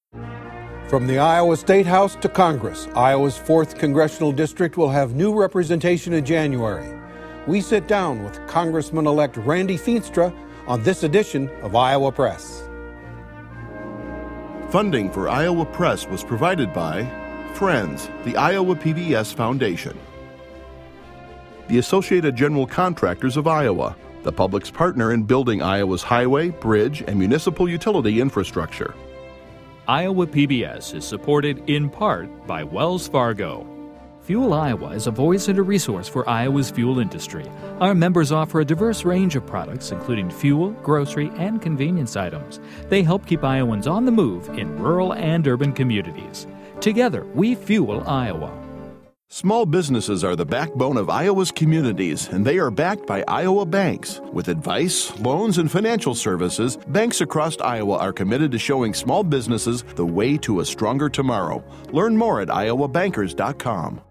From the Iowa State House to Congress, Iowa's 4th Congressional District will have new representation in January. We sit down with Congressman-elect Randy Feenstra on this edition of Iowa Press. Funding for Iowa Press was provided by Friends, the Iowa PBS Foundation, the Associated General Contractors of Iowa, the public's partner in building Iowa's highway, bridge, and municipal utility infrastructure. Iowa PBS is supported in part by Wells Fargo. Fuel Iowa is a voice and a resource for Iowa's fuel industry. Our members offer a diverse range of products, including fuel, grocery, and convenience items. They help keep Iowans on the move in rural and urban communities. Together, we fuel Iowa. Small businesses are the backbone of Iowa's communities, and they are backed by Iowa banks. With advice, loans, and financial services, banks across Iowa are committed to showing small businesses the way to a stronger tomorrow. Learn more at iowabankers.com.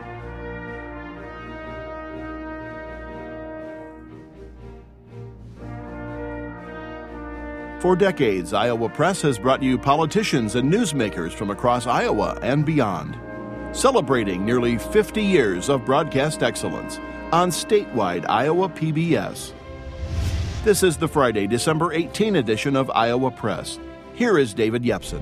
For decades, Iowa Press has brought you politicians and newsmakers from across Iowa and beyond, celebrating nearly 50 years of broadcast excellence on statewide Iowa PBS. This is the Friday, December 18 edition of Iowa Press. Here is David Yepsen.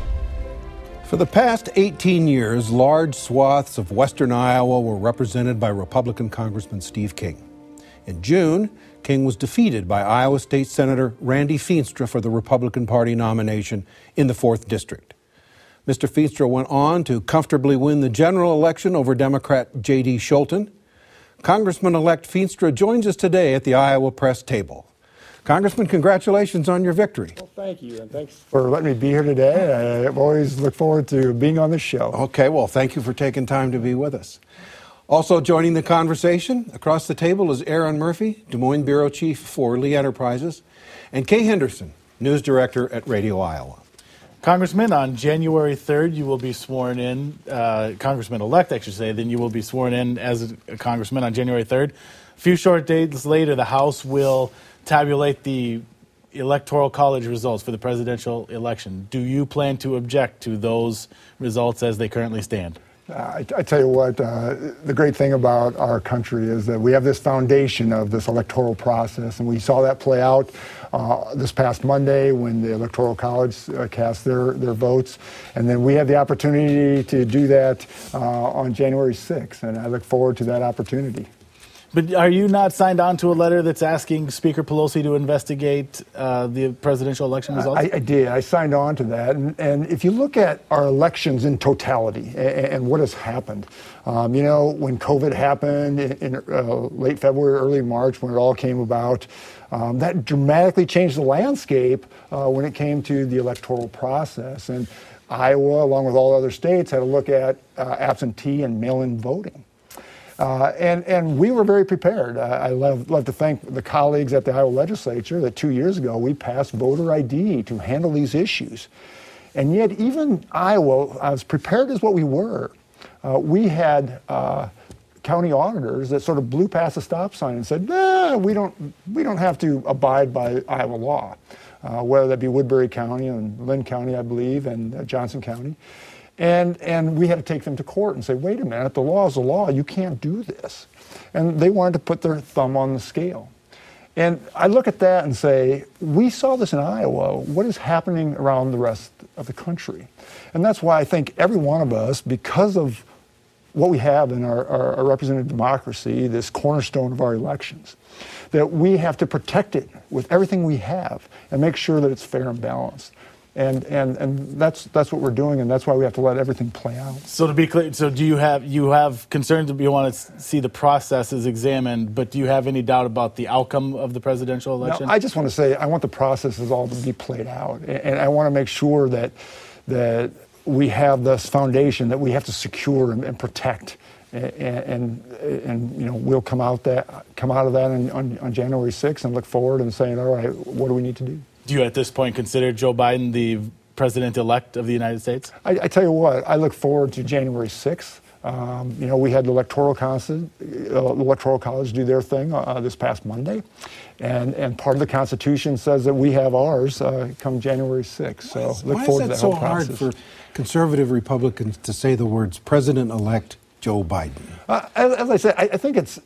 For the past 18 years, large swaths of western Iowa were represented by Republican Congressman Steve King. In June, King was defeated by Iowa State Senator Randy Feenstra for the Republican Party nomination in the 4th District. Mr. Feenstra went on to comfortably win the general election over Democrat J.D. Scholten. Congressman-elect Feenstra joins us today at the Iowa Press table. Congressman, congratulations on your victory. Well, thank you, and thanks for letting me be here today. I always look forward to being on this show. Okay, well, thank you for taking time to be with us. Also joining the conversation across the table is Aaron Murphy, Des Moines Bureau Chief for Lee Enterprises, and Kay Henderson, News Director at Radio Iowa. Congressman, on January 3rd, you will be sworn in, Congressman-elect, I should say, then you will be sworn in as a congressman on January 3rd. A few short days later, the House will tabulate the Electoral College results for the presidential election. Do you plan to object to those results as they currently stand? I tell you what, the great thing about our country is that we have this foundation of this electoral process, and we saw that play out this past Monday when the Electoral College cast their votes. And then we have the opportunity to do that on January 6th, and I look forward to that opportunity. But are you not signed on to a letter that's asking Speaker Pelosi to investigate the presidential election results? I did. I signed on to that. And if you look at our elections in totality and what has happened, when COVID happened in late February, early March, when it all came about, that dramatically changed the landscape when it came to the electoral process. And Iowa, along with all other states, had to look at absentee and mail-in voting. And we were very prepared. I love to thank the colleagues at the Iowa legislature that 2 years ago we passed voter ID to handle these issues. And yet even Iowa, as prepared as what we were, we had county auditors that sort of blew past the stop sign and said, we don't have to abide by Iowa law, whether that be Woodbury County and Lynn County, I believe, and Johnson County. And we had to take them to court and say, wait a minute, the law is the law. You can't do this. And they wanted to put their thumb on the scale. And I look at that and say, we saw this in Iowa. What is happening around the rest of the country? And that's why I think every one of us, because of what we have in our representative democracy, this cornerstone of our elections, that we have to protect it with everything we have and make sure that it's fair and balanced. And that's what we're doing, and that's why we have to let everything play out. So to be clear, so do you have concerns that you want to see the processes examined, but do you have any doubt about the outcome of the presidential election? No, I just want to say I want the processes all to be played out, and I want to make sure that we have this foundation that we have to secure and protect, and we'll come out of that on January 6th and look forward and saying, all right, what do we need to do? Do you at this point consider Joe Biden the president-elect of the United States? I tell you what, I look forward to January 6th We had the Electoral College do their thing this past Monday, and part of the Constitution says that we have ours come January 6th. So look forward to that whole process. Why is that so hard for conservative Republicans to say the words President-elect Joe Biden? As I said, I think it's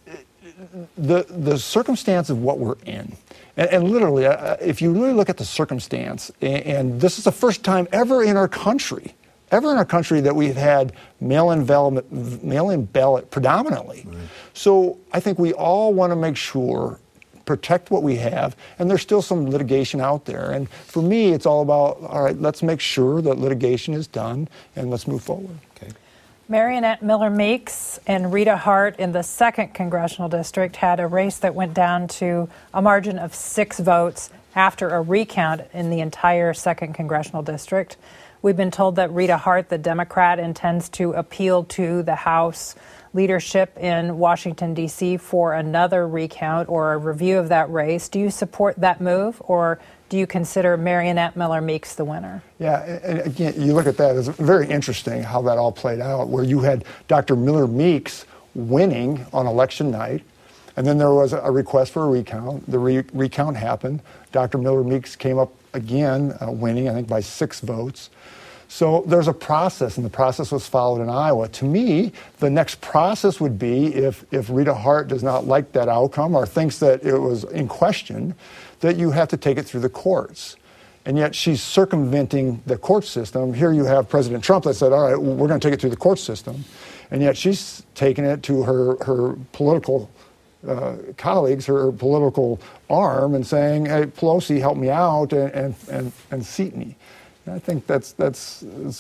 the circumstance of what we're in. And literally, if you really look at the circumstance, and this is the first time ever in our country that we've had mail-in ballot predominantly. Right. So I think we all want to make sure, protect what we have, and there's still some litigation out there. And for me, it's all about, all right, let's make sure that litigation is done, and let's move forward. Okay. Marionette Miller Meeks and Rita Hart in the 2nd Congressional District had a race that went down to a margin of 6 votes after a recount in the entire 2nd Congressional District. We've been told that Rita Hart, the Democrat, intends to appeal to the House leadership in Washington, D.C. for another recount or a review of that race. Do you support that move, or do you consider Marionette Miller Meeks the winner? Yeah, and again, you look at that, it's very interesting how that all played out, where you had Dr. Miller Meeks winning on election night, and then there was a request for a recount. The recount happened. Dr. Miller Meeks came up again, winning, I think, by 6 votes. So there's a process, and the process was followed in Iowa. To me, the next process would be if Rita Hart does not like that outcome or thinks that it was in question, that you have to take it through the courts. And yet she's circumventing the court system. Here you have President Trump that said, all right, we're going to take it through the court system. And yet she's taking it to her political colleagues, her political arm, and saying, hey, Pelosi, help me out and seat me. And I think that's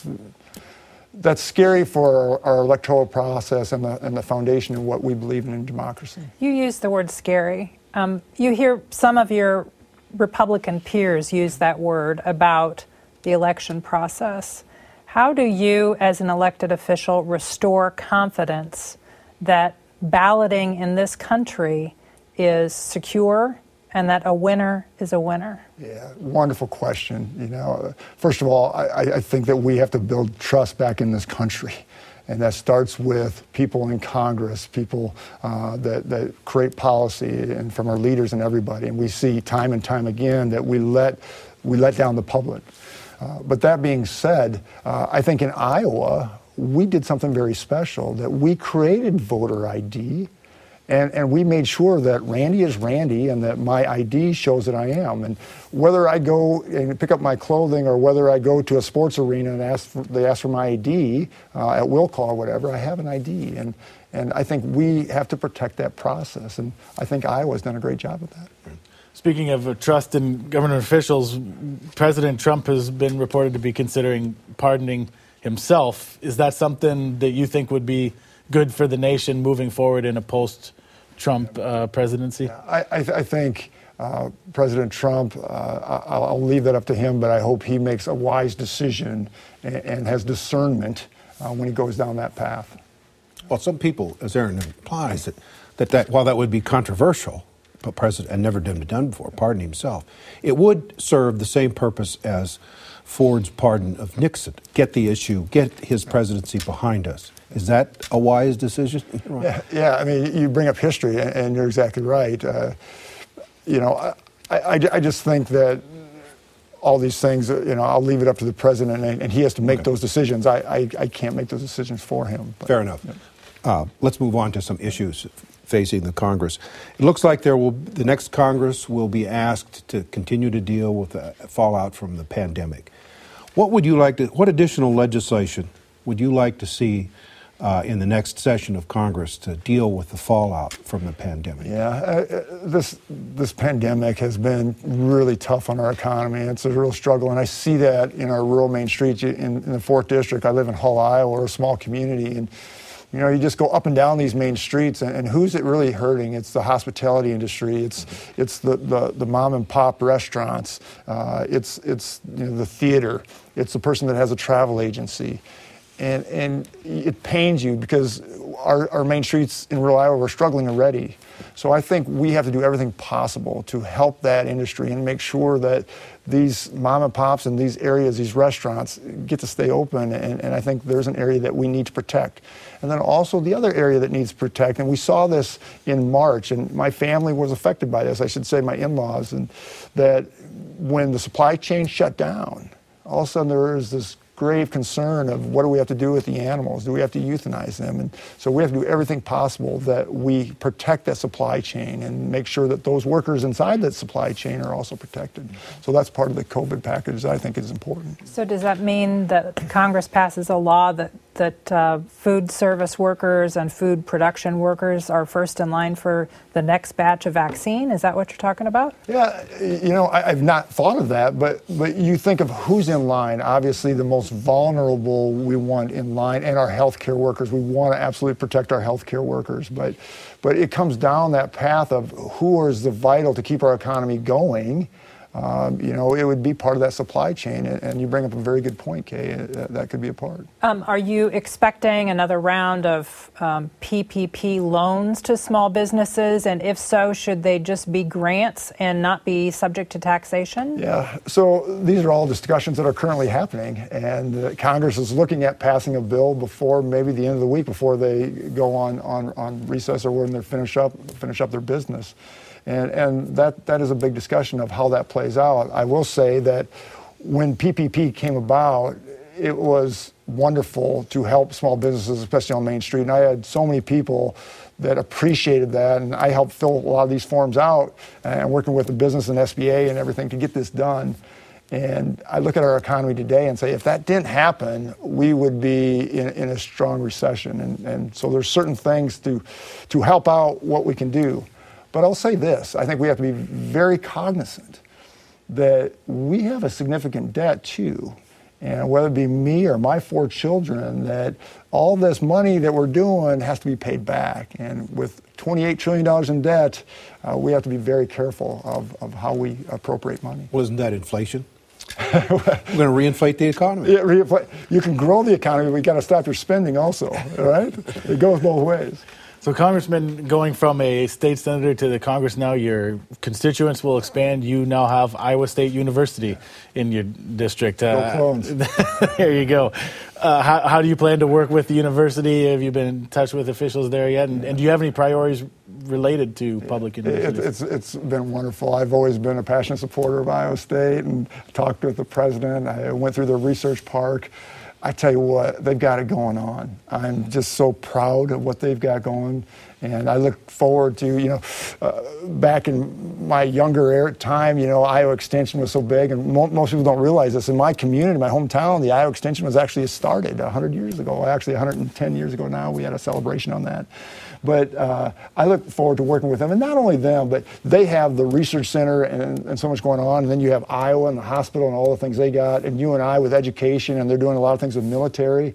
scary for our electoral process and the foundation of what we believe in democracy. You use the word scary. You hear some of your Republican peers use that word about the election process. How do you, as an elected official, restore confidence that balloting in this country is secure and that a winner is a winner? Yeah, wonderful question. First of all, I think that we have to build trust back in this country. And that starts with people in Congress, people that create policy, and from our leaders and everybody. And we see time and time again that we let down the public. But that being said, I think in Iowa, we did something very special, that we created voter ID. And we made sure that Randy is Randy and that my ID shows that I am. And whether I go and pick up my clothing or whether I go to a sports arena and they ask for my ID at will call or whatever, I have an ID. And I think we have to protect that process. And I think Iowa's done a great job of that. Speaking of trust in government officials, President Trump has been reported to be considering pardoning himself. Is that something that you think would be good for the nation moving forward in a post-Trump presidency? I think President Trump, I'll leave that up to him, but I hope he makes a wise decision and has discernment when he goes down that path. Well, some people, as Aaron implies, that while that would be controversial, but President had never been done before, pardon himself, it would serve the same purpose as Ford's pardon of Nixon. Get the issue, get his presidency behind us. Is that a wise decision? Yeah. I mean, you bring up history, and you're exactly right. I just think that all these things, I'll leave it up to the president, and he has to make those decisions. I can't make those decisions for him. But, fair enough. Yeah. Let's move on to some issues facing the Congress. It looks like the next Congress will be asked to continue to deal with the fallout from the pandemic. What additional legislation would you like to see in the next session of Congress to deal with the fallout from the pandemic? Yeah, this pandemic has been really tough on our economy. It's a real struggle, and I see that in our rural main streets in the 4th District. I live in Hull, Iowa, we're a small community, and you just go up and down these main streets, and who's it really hurting? It's the hospitality industry. It's the mom and pop restaurants. It's the theater. It's the person that has a travel agency. And it pains you because our main streets in rural Iowa were struggling already. So I think we have to do everything possible to help that industry and make sure that these mom and pops in these areas, these restaurants, get to stay open. And I think there's an area that we need to protect. And then also the other area that needs to protect, and we saw this in March, and my family was affected by this, I should say my in-laws, and that when the supply chain shut down, all of a sudden there is this grave concern of what do we have to do with the animals? Do we have to euthanize them? And so we have to do everything possible that we protect that supply chain and make sure that those workers inside that supply chain are also protected. So that's part of the COVID package that I think is important. So does that mean that Congress passes a law that food service workers and food production workers are first in line for the next batch of vaccine? Is that what you're talking about? Yeah, I've not thought of that, but you think of who's in line. Obviously, the most vulnerable we want in line, and our healthcare workers. We want to absolutely protect our healthcare workers, but it comes down that path of who is the vital to keep our economy going. It would be part of that supply chain, and you bring up a very good point, Kay. That could be a part. Are you expecting another round of PPP loans to small businesses? And if so, should they just be grants and not be subject to taxation? Yeah, so these are all discussions that are currently happening, and Congress is looking at passing a bill before maybe the end of the week, before they go on recess or when they finish up their business. And that is a big discussion of how that plays out. I will say that when PPP came about, it was wonderful to help small businesses, especially on Main Street. And I had so many people that appreciated that, and I helped fill a lot of these forms out and working with the business and SBA and everything to get this done. And I look at our economy today and say, if that didn't happen, we would be in a strong recession. And so there's certain things to help out what we can do. But I'll say this, I think we have to be very cognizant that we have a significant debt too. And whether it be me or my 4 children, that all this money that we're doing has to be paid back. And with $28 trillion in debt, we have to be very careful of how we appropriate money. Well, isn't that inflation? We're going to reinflate the economy. Yeah, you can grow the economy, but we got to stop your spending also, right? It goes both ways. So, Congressman, going from a state senator to the Congress now, your constituents will expand. You now have Iowa State University in your district. Go Clones. There you go. How do you plan to work with the university? Have you been in touch with officials there yet? And do you have any priorities related to public universities? It's been wonderful. I've always been a passionate supporter of Iowa State and talked with the president. I went through their research park. I tell you what, they've got it going on. I'm just so proud of what they've got going. And I look forward to, back in my younger time, Iowa Extension was so big, and most people don't realize this. In my community, my hometown, the Iowa Extension was actually started 100 years ago. Actually, 110 years ago now, we had a celebration on that. But I look forward to working with them. And not only them, but they have the research center and so much going on. And then you have Iowa and the hospital and all the things they got. And UNI with education, and they're doing a lot of things with military.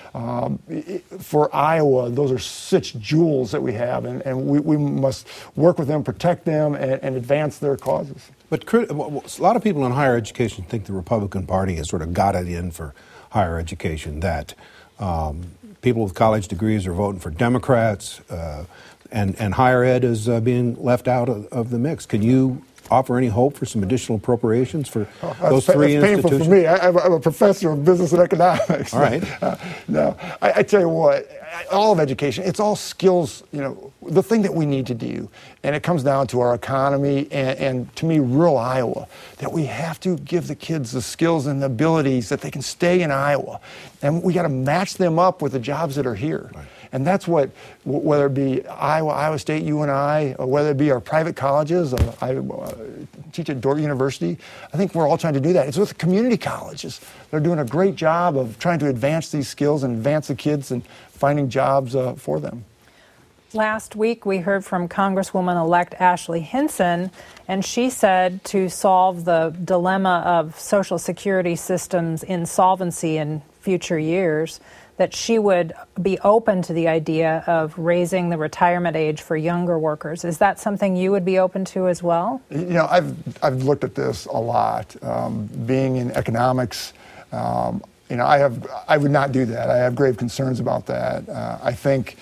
For Iowa, those are such jewels that we have. And we must work with them, protect them, and advance their causes. But a lot of people in higher education think the Republican Party has sort of got it in for higher education, that people with college degrees are voting for Democrats, and higher ed is being left out of the mix. Can you offer any hope for some additional appropriations for those three institutions? It's painful for me. I'm a professor of business and economics. All right. No, I tell you what, all of education, it's all skills, the thing that we need to do. And it comes down to our economy and to me, rural Iowa, that we have to give the kids the skills and the abilities that they can stay in Iowa. And we got to match them up with the jobs that are here. Right. And that's what, whether it be Iowa State, UNI, or whether it be our private colleges, I teach at Dordt University, I think we're all trying to do that. It's with the community colleges. They're doing a great job of trying to advance these skills and advance the kids and finding jobs for them. Last week, we heard from Congresswoman-elect Ashley Hinson, and she said to solve the dilemma of Social Security systems insolvency in future years, that she would be open to the idea of raising the retirement age for younger workers. Is that something you would be open to as well? I've looked at this a lot. Being in economics, I would not do that. I have grave concerns about that. I think,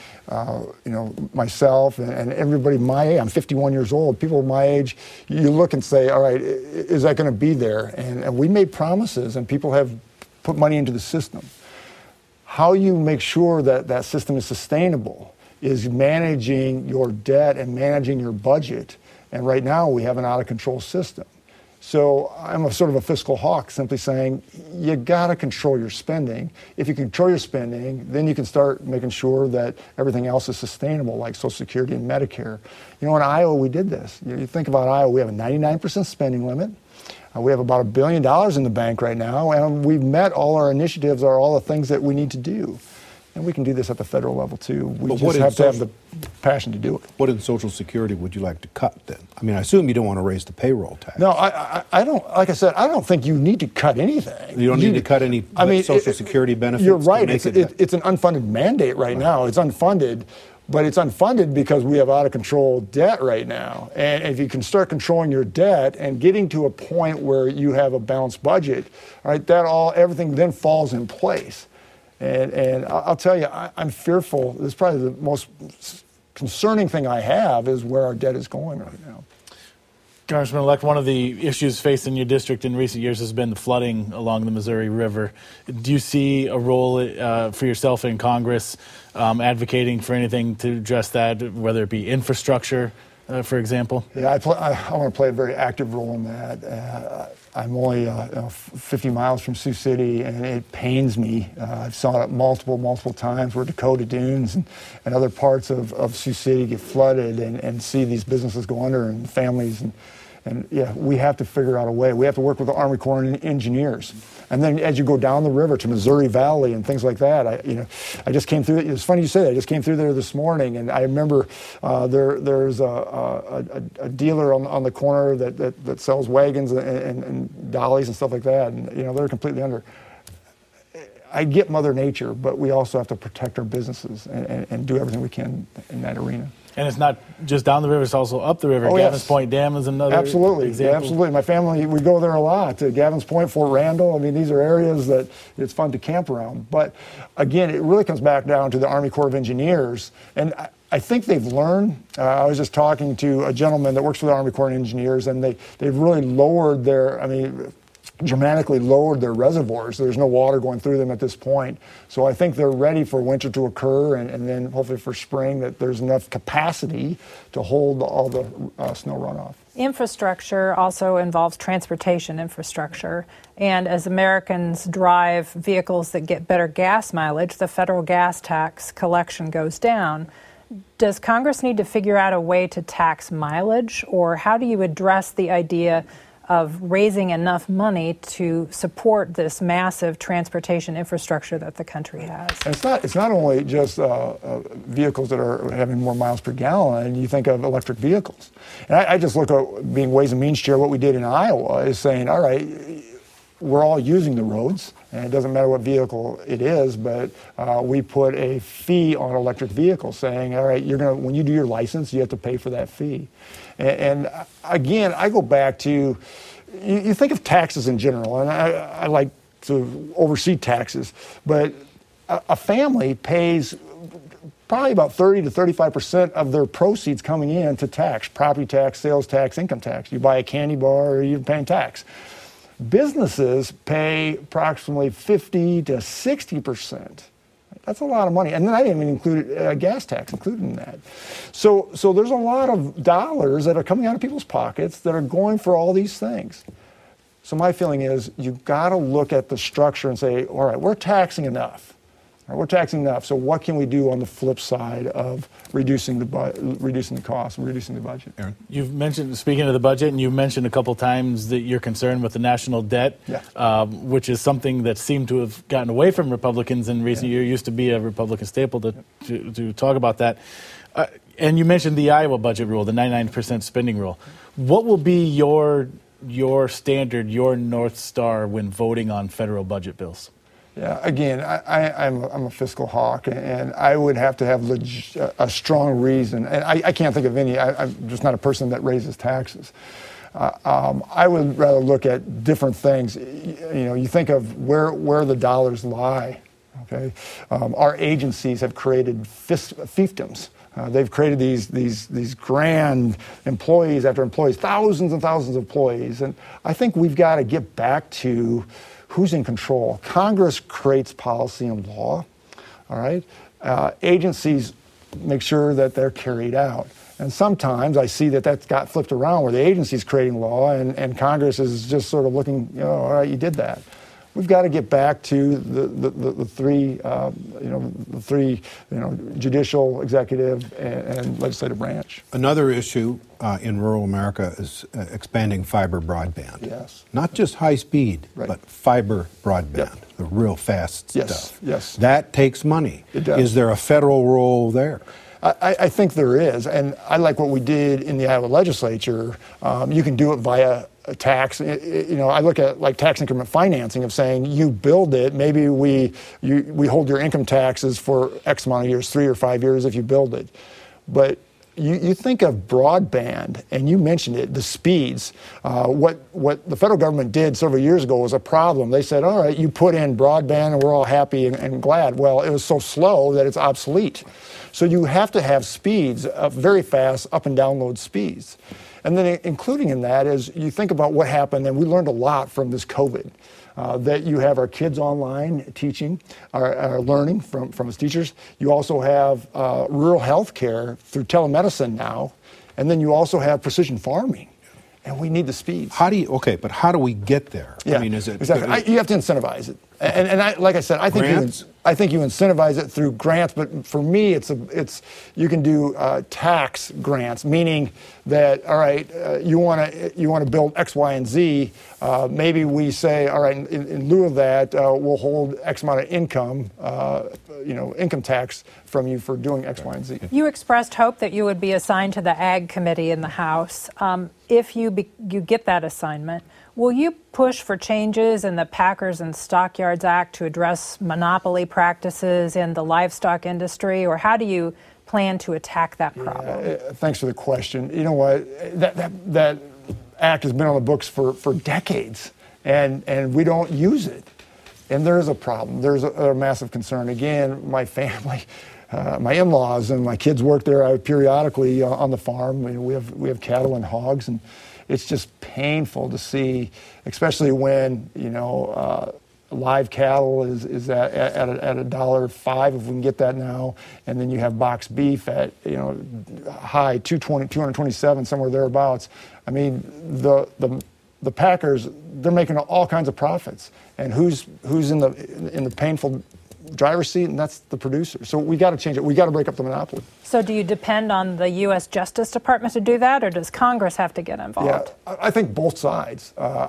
myself and everybody my age, I'm 51 years old, people my age, you look and say, all right, is that going to be there? And we made promises and people have put money into the system. How you make sure that that system is sustainable is managing your debt and managing your budget. And right now we have an out of control system. So I'm a sort of a fiscal hawk, simply saying you got to control your spending. If you control your spending, then you can start making sure that everything else is sustainable, like Social Security and Medicare. In Iowa, we did this. You think about Iowa, we have a 99% spending limit. We have about $1 billion in the bank right now, and we've met all our initiatives, or all the things that we need to do. And we can do this at the federal level, too. We just have to have the passion to do it. What in Social Security would you like to cut, then? I mean, I assume you don't want to raise the payroll tax. No, I don't. Like I said, I don't think you need to cut anything. You don't need to cut any Social Security benefits? You're right. It's an unfunded mandate right now. It's unfunded. But it's unfunded because we have out of control debt right now. And if you can start controlling your debt and getting to a point where you have a balanced budget, all right, everything then falls in place. And I'll tell you, I'm fearful. This is probably the most concerning thing I have is where our debt is going right now. Congressman-elect, one of the issues facing your district in recent years has been the flooding along the Missouri River. Do you see a role for yourself in Congress advocating for anything to address that, whether it be infrastructure, for example? Yeah, I want to play a very active role in that. I'm only 50 miles from Sioux City, and it pains me. I've saw it multiple times where Dakota Dunes and other parts of Sioux City get flooded and see these businesses go under and families. And yeah, we have to figure out a way. We have to work with the Army Corps and engineers. And then as you go down the river to Missouri Valley and things like that, I just came through. It's funny you say that. I just came through there this morning, and I remember there's a dealer on the corner that sells wagons and dollies and stuff like that, and they're completely under. I get Mother Nature, but we also have to protect our businesses and do everything we can in that arena. And it's not just down the river, it's also up the river. Oh, Gavin's Point Dam is another example. Absolutely. My family, we go there a lot. Gavin's Point, Fort Randall. I mean, these are areas that it's fun to camp around. But again, it really comes back down to the Army Corps of Engineers. And I think they've learned. I was just talking to a gentleman that works for the Army Corps of Engineers, and they've really lowered dramatically lowered their reservoirs. There's no water going through them at this point. So I think they're ready for winter to occur, and then hopefully for spring that there's enough capacity to hold all the snow runoff. Infrastructure also involves transportation infrastructure. And as Americans drive vehicles that get better gas mileage, the federal gas tax collection goes down. Does Congress need to figure out a way to tax mileage, or how do you address the idea of raising enough money to support this massive transportation infrastructure that the country has? And it's not only just vehicles that are having more miles per gallon. You think of electric vehicles. And I just look at being Ways and Means Chair, what we did in Iowa is saying, all right, we're all using the roads, and it doesn't matter what vehicle it is, but we put a fee on electric vehicles saying, all right, when you do your license, you have to pay for that fee. And again, I go back to, you think of taxes in general, and I like to oversee taxes, but a family pays probably about 30 to 35% of their proceeds coming in to tax, property tax, sales tax, income tax. You buy a candy bar, you're paying tax. Businesses pay approximately 50 to 60%. That's a lot of money. And then I didn't even include gas tax included in that. So there's a lot of dollars that are coming out of people's pockets that are going for all these things. So my feeling is you've got to look at the structure and say, all right, we're taxing enough. We're taxing enough. So what can we do on the flip side of reducing the cost, reducing the budget? Aaron? You've mentioned, speaking of the budget, and you've mentioned a couple times that you're concerned with the national debt, which is something that seemed to have gotten away from Republicans in recent years. Used to be a Republican staple to talk about that. And you mentioned the Iowa budget rule, the 99% spending rule. What will be your standard, your North Star when voting on federal budget bills? Yeah, again, I'm a fiscal hawk, and I would have to have a strong reason. And I can't think of any. I'm just not a person that raises taxes. I would rather look at different things. You think of where the dollars lie. Okay, our agencies have created fiefdoms. They've created these grand employees after employees, thousands and thousands of employees, and I think we've got to get back to who's in control. Congress creates policy and law. All right, agencies make sure that they're carried out. And sometimes I see that that's got flipped around, where the agency's creating law and Congress is just sort of looking, all right, you did that. We've got to get back to the three judicial, executive, and legislative branch. Another issue in rural America is expanding fiber broadband. Yes. Not just high speed, right. but fiber broadband, Yep. the real fast stuff. Yes. That takes money. It does. Is there a federal role there? I think there is, and I like what we did in the Iowa legislature. You can do it via a tax. I look at like tax increment financing of saying you build it, maybe we hold your income taxes for X amount of years, 3 or 5 years if you build it. But you think of broadband, and you mentioned it, the speeds. What the federal government did several years ago was a problem. They said, all right, you put in broadband and we're all happy and glad. Well, it was so slow that it's obsolete. So you have to have speeds, very fast up and download speeds. And then including in that is you think about what happened, and we learned a lot from this COVID. That you have our kids online teaching, are learning from us teachers. You also have rural health care through telemedicine now, and then you also have precision farming. And we need the speeds. How do we get there? Yeah, I mean, is it exactly? You have to incentivize it, and like I said, I think you incentivize it through grants. But for me, it's you can do tax grants, meaning that all right, you want to build X, Y, and Z. Maybe we say all right, in lieu of that, we'll hold X amount of income, income tax from you for doing X, Y, and Z. You expressed hope that you would be assigned to the Ag Committee in the House. If you get that assignment, will you push for changes in the Packers and Stockyards Act to address monopoly practices in the livestock industry, or how do you plan to attack that problem? Thanks for the question. You know what? That act has been on the books for decades, and we don't use it. And there is a problem. There's a massive concern. Again, my family, my in-laws and my kids work there periodically on the farm. We have cattle and hogs, and it's just painful to see, especially when live cattle is at $1.05 if we can get that now, and then you have box beef at high 220, 227, somewhere thereabouts. I mean, the Packers, they're making all kinds of profits, and who's in the painful driver's seat, and that's the producer. So we got to change it. We got to break up the monopoly. So do you depend on the U.S. Justice Department to do that, or does Congress have to get involved? Yeah, I think both sides.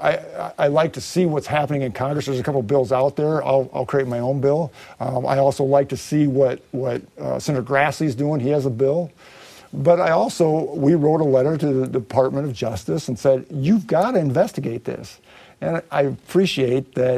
I like to see what's happening in Congress. There's a couple of bills out there. I'll create my own bill. I also like to see what Senator Grassley's doing. He has a bill. But we wrote a letter to the Department of Justice and said, you've got to investigate this. And I appreciate that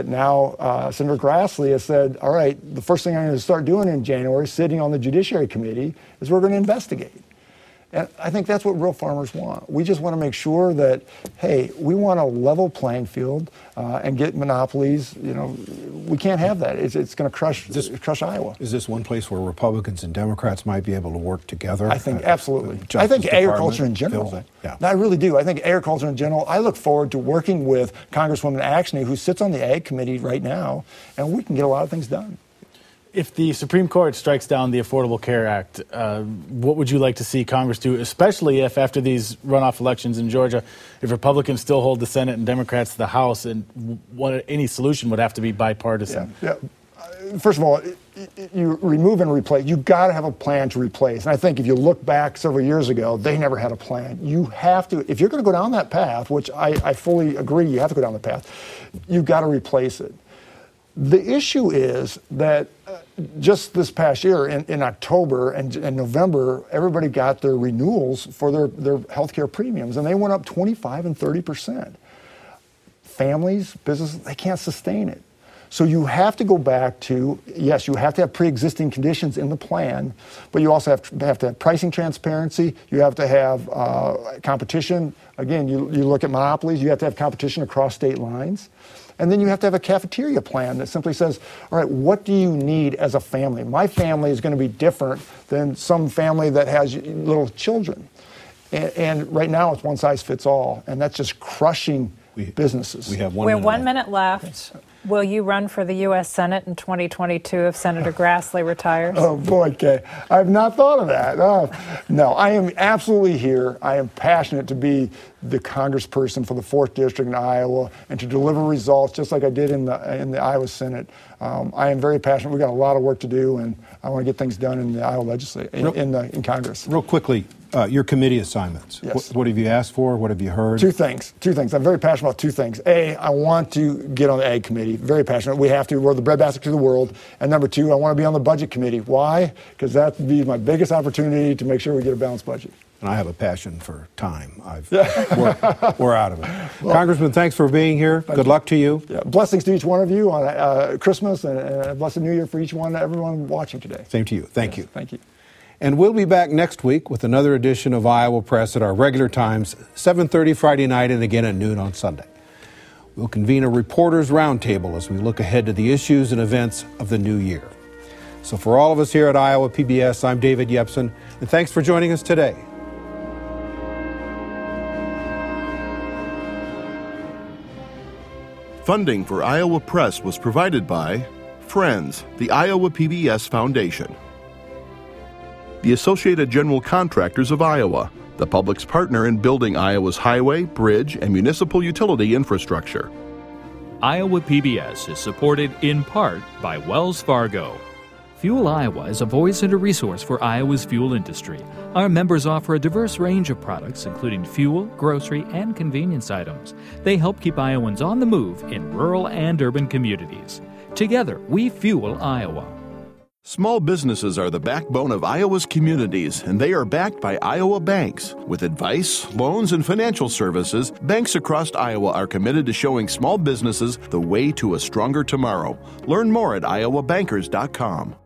now Senator Grassley has said, all right, the first thing I'm going to start doing in January, sitting on the Judiciary Committee, is we're going to investigate. And I think that's what real farmers want. We just want to make sure that, hey, we want a level playing field and get monopolies. We can't have that. It's going to crush Iowa. Is this one place where Republicans and Democrats might be able to work together? I think absolutely. I think agriculture in general. Yeah. I really do. I think agriculture in general. I look forward to working with Congresswoman Axney, who sits on the Ag Committee right now, and we can get a lot of things done. If the Supreme Court strikes down the Affordable Care Act, what would you like to see Congress do, especially if after these runoff elections in Georgia, if Republicans still hold the Senate and Democrats the House, and any solution would have to be bipartisan? Yeah. First of all, you remove and replace. You've got to have a plan to replace. And I think if you look back several years ago, they never had a plan. You have to, if you're going to go down that path, which I fully agree you have to go down the path, you've got to replace it. The issue is that just this past year, in October and November, everybody got their renewals for their health care premiums, and they went up 25% and 30%. Families, businesses, they can't sustain it. So you have to go back to, yes, you have to have pre-existing conditions in the plan, but you also have to have pricing transparency. You have to have competition. Again, you look at monopolies, you have to have competition across state lines. And then you have to have a cafeteria plan that simply says, all right, what do you need as a family? My family is going to be different than some family that has little children. And right now it's one size fits all, and that's just crushing businesses. We have We're 1 minute left. Will you run for the U.S. Senate in 2022 if Senator Grassley retires? Oh, boy, Kay. I've not thought of that. No, I am absolutely here. I am passionate to be the congressperson for the 4th District in Iowa and to deliver results just like I did in the Iowa Senate. I am very passionate. We've got a lot of work to do, and I want to get things done in the Iowa legislature, in Congress. Real quickly, your committee assignments. Yes. What have you asked for? What have you heard? Two things. I'm very passionate about two things. A, I want to get on the Ag Committee. Very passionate. We have to. We're the breadbasket to the world. And number two, I want to be on the Budget Committee. Why? Because that would be my biggest opportunity to make sure we get a balanced budget. And I have a passion for time. We're out of it. Well, Congressman, thanks for being here. Good luck to you. Yeah, blessings to each one of you on Christmas, and a blessed New Year for everyone watching today. Same to you. Thank you. Thank you. And we'll be back next week with another edition of Iowa Press at our regular times, 7:30 Friday night and again at noon on Sunday. We'll convene a reporters' roundtable as we look ahead to the issues and events of the new year. So for all of us here at Iowa PBS, I'm David Yepsen, and thanks for joining us today. Funding for Iowa Press was provided by Friends, the Iowa PBS Foundation, the Associated General Contractors of Iowa, the public's partner in building Iowa's highway, bridge, and municipal utility infrastructure. Iowa PBS is supported in part by Wells Fargo. Fuel Iowa is a voice and a resource for Iowa's fuel industry. Our members offer a diverse range of products, including fuel, grocery, and convenience items. They help keep Iowans on the move in rural and urban communities. Together, we fuel Iowa. Small businesses are the backbone of Iowa's communities, and they are backed by Iowa banks. With advice, loans, and financial services, banks across Iowa are committed to showing small businesses the way to a stronger tomorrow. Learn more at iowabankers.com.